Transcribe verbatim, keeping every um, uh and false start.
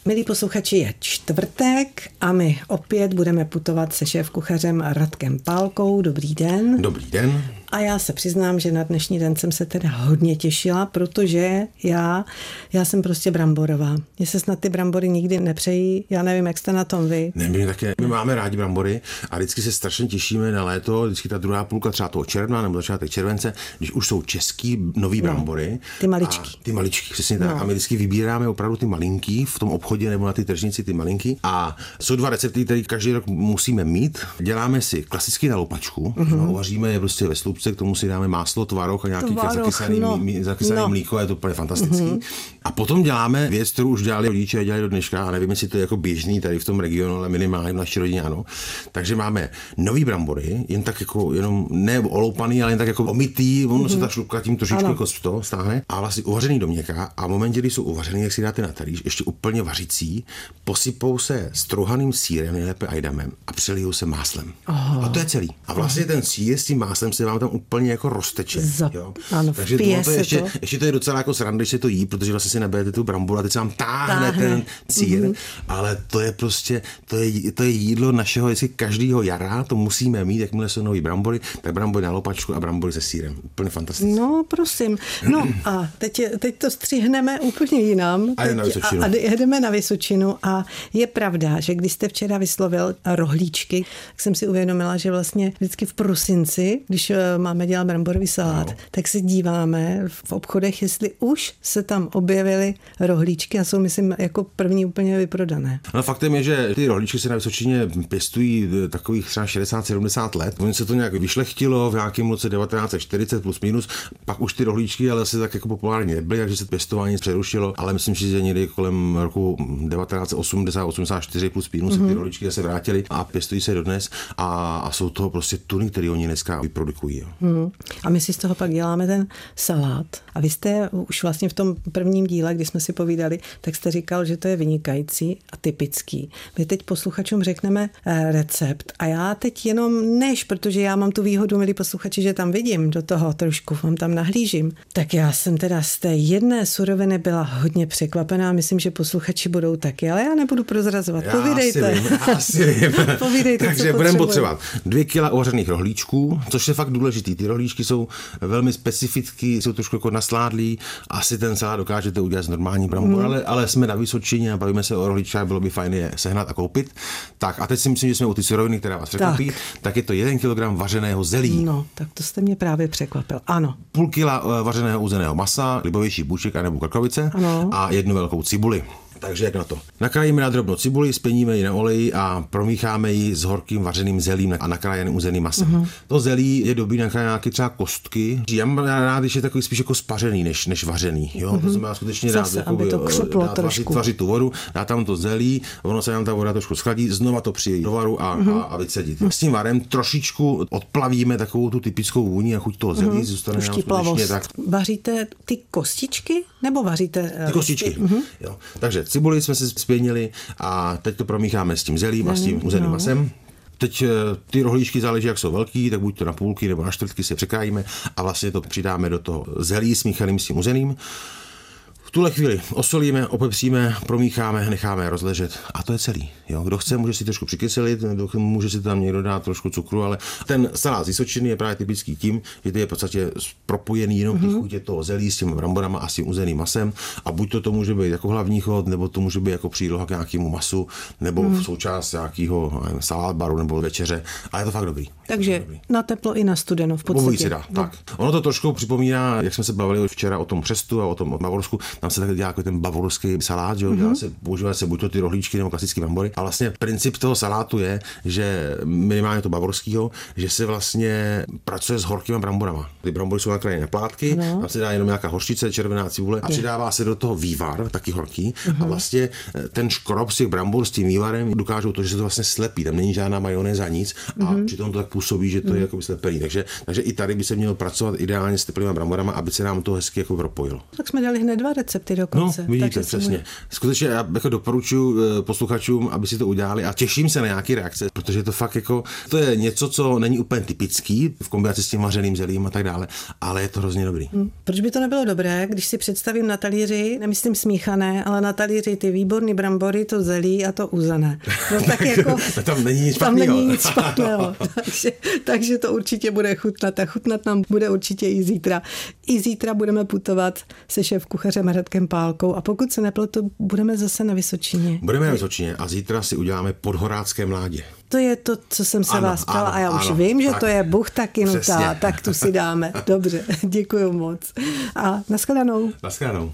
Milí posluchači, je čtvrtek a my opět budeme putovat se šéfkuchařem Radkem Pálkou. Dobrý den. Dobrý den. A já se přiznám, že na dnešní den jsem se teda hodně těšila, protože já, já jsem prostě bramborová. Mně se snad ty brambory nikdy nepřejí, já nevím, jak jste na tom vy. Ne, my také, my máme rádi brambory a vždycky se strašně těšíme na léto, vždycky ta druhá půlka třeba toho června nebo začátek července, když už jsou český nový no, brambory. Ty maličký. Ty maličký, přesně tak. No. A my vždycky vybíráme opravdu ty malinký v tom obchodě nebo na ty tržnici ty malinký. A jsou dva recepty, které každý rok musíme mít. Děláme si klasicky na loupačku, mm-hmm. no, uvaříme je prostě ve slupce, k tomu si dáme máslo, tvaroh a nějaký zakysaný, no. zakysaný no. mlíko, je to úplně fantastický. Mm-hmm. A potom děláme věc, kterou už dělali rodiče a dělali do dneška, a nevím, jestli to je jako běžný tady v tom regionu, ale minimálně v naší rodině ano. Takže máme nový brambory, jen tak jako jenom ne oloupaný, ale jen tak jako omytý, ono mm-hmm. se ta šlupka tím trošičku ano. jako to stáhne a vlastně uvařený do měka a v momentě, kdy jsou uvařený, jak si dáte na talíř, ještě úplně vařící, posypou se strouhaným sýrem, nejlépe ajdamem a přelijou se máslem. Oh. A to je celý. A vlastně ten sýr s tím máslem se vám tam úplně jako rozteče. Zap, jo? Ano, takže to, to je ještě, to. ještě to je docela jako sranda, když se to jí, protože vlastně si naberete tu bramboru a teď se vám táhne, táhne. ten sýr, mm-hmm. ale to je prostě, to je, to je jídlo našeho, jestli každýho jara, to musíme mít, jakmile jsou nový brambory, tak brambory na loupačku a brambory se sýrem. Úplně fantastické. No, prosím. No a teď, teď to střihneme úplně jinam. A, na a, a jdeme na Vysočinu a je pravda, že když jste včera vyslovil rohlíčky, tak jsem si uvědomila, že vlastně vždycky v prosinci, když máme dělat bramborový salát, no. tak se díváme v obchodech, jestli už se tam objevily rohlíčky a jsou, myslím, jako první úplně vyprodané. No faktem je, že ty rohlíčky se na Vysočině pěstují takových třeba šedesát sedmdesát let. Oni se to nějak vyšlechtilo v nějakém roce devatenáct set čtyřicet plus minus, pak už ty rohlíčky ale se tak jako populární nebyly, takže se pěstování přerušilo, ale myslím si, že někdy kolem roku devatenáct set osmdesát osmdesát čtyři plus minus mm-hmm. se ty rohlíčky zase vrátily a pěstují se dodnes a, a jsou to prostě tuny, které oni dneska vyprodukují. Mm. A my si z toho pak děláme ten salát. A vy jste už vlastně v tom prvním díle, kdy jsme si povídali, tak jste říkal, že to je vynikající a typický. My teď posluchačům řekneme recept a já teď jenom než, protože já mám tu výhodu, milí posluchači, že tam vidím do toho trošku, vám tam nahlížím, tak já jsem teda z té jedné suroviny byla hodně překvapená, myslím, že posluchači budou taky, ale já nebudu prozrazovat. Já Povídejte. Si vím, já si vím. Povídejte, takže budeme potřebovat dvě kila uvařených rohlíčků, což je fakt důležitý. Ty rohlíčky jsou velmi specifický, jsou trošku jako nasládlí. Asi ten salát dokážete udělat z normální brambor, mm. ale, ale jsme na Vysočině a bavíme se o rohlíčkách, bylo by fajn je sehnat a koupit. Tak a teď si myslím, že jsme u ty suroviny, která vás překvapí, tak. tak je to jeden kilogram vařeného zelí. No, tak to jste mě právě překvapil. Ano. Půl kila vařeného uzeného masa, libovější bůček anebo krkovice ano. a jednu velkou cibuli. Takže jak na to? Nakrájíme na drobnou cibuli, spěníme ji na oleji a promícháme ji s horkým vařeným zelím a nakrájeným uzeným masem. Uh-huh. To zelí je dobrý nakrájet nějaké třeba kostky. Já mám rád, když je takový spíš jako spařený, než, než vařený. Jo? Uh-huh. To znamená skutečně dát, Zase, jako, aby to křuplo dát trošku. Vařit tu vodu, dá tam to zelí, ono se nám ta voda trošku schladí, znova to přijí do varu a, uh-huh. a, a vycedit. S tím varem trošičku odplavíme takovou tu typickou vůni a chuť toho zelí, uh-huh. zůstane nám skutečně tak. Vaříte ty kostičky nebo vaříte ty kostičky? Uh-huh. Jo. Takže cibuli jsme si spěnili a teď to promícháme s tím zelím a s tím uzeným masem. Teď ty rohlíčky záleží, jak jsou velký, tak buď to na půlky nebo na čtvrtky si překrájíme a vlastně to přidáme do toho zelí smíchaným s tím uzeným. V tuhle chvíli osolíme, opepříme, promícháme, necháme rozležet a to je celý. Jo? Kdo chce, může si trošku přikyselit, může si tam někdo dát trošku cukru, ale ten salát z Vysočiny je právě typický tím, že to je v podstatě propojený jenom mm-hmm. chutě toho zelí s těmi bramborama a s tím uzeným masem a buď to, to může být jako hlavní chod, nebo to může být jako příloha k nějakému masu, nebo mm. v součást nějakého salát baru nebo večeře, a je to fakt dobrý. Takže dobrý. Na teplo i na studeno v podstatě. Se dá, no. Tak. Ono to trošku připomíná, jak jsme se bavili včera o tom Přestu a o tom Bavorsku. Tam se tak dělá jako ten bavorský salát, že jo, mm-hmm. se, používá se buď to ty rohlíčky nebo klasické brambory. A vlastně princip toho salátu je, že minimálně to bavorského, že se vlastně pracuje s horkýma bramborama. Ty brambory jsou nakrájené na plátky, no. Tam se dá jenom nějaká hořčice, červená cibule a přidává se do toho vývar, taky horký. Mm-hmm. A vlastně ten škrob z těch brambor s tím vývarem dokážou to, že se to vlastně slepí. Tam není žádná majonéza, nic a mm-hmm. přitom to tak působí, že to je jako slepený. Takže, takže i tady by se mělo pracovat ideálně s teplými bramborama, aby se nám to hezky jako propojilo. Tak jsme dali hned dva recepty dokonce. No, vidíte, přesně. Může... Skutečně já jako doporučuji posluchačům, aby si to udělali a těším se na nějaký reakce, protože to fakt jako, to je něco, co není úplně typický v kombinaci s tím vařeným zelím a tak dále, ale je to hrozně dobrý. Hmm. Proč by to nebylo dobré, když si představím na talíři, nemyslím smíchané, ale na talíři ty výborný brambory, to zelí a to uzené. No, tak jako, tam není nic tam špatného. Není nic špatného. takže, takže to určitě bude chutnat a chutnat nám bude určitě i zítra. I zítra budeme putovat se šéfkuchařem Radkem Pálkou a pokud se nepletu, budeme zase na Vysočině. Budeme na Vysočině a zítra si uděláme podhorácké mládě. To je to, co jsem se ano, vás ptala ano, a já už ano, vím, že tak, to je buchta kynutá, přesně. tak tu si dáme. Dobře, děkuju moc. A nashledanou. Nashledanou.